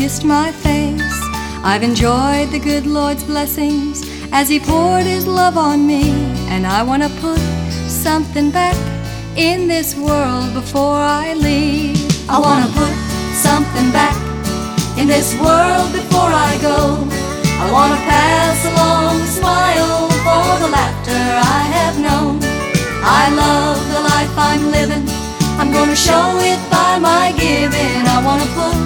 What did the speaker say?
kissed my face. I've enjoyed the good Lord's blessings as He poured His love on me, and I want to put something back in this world before I leave. I want to put something back in this world before I go. I want to pass along a smile for the laughter I have known. I love the life I'm living, I'm gonna show it by my giving. I want to put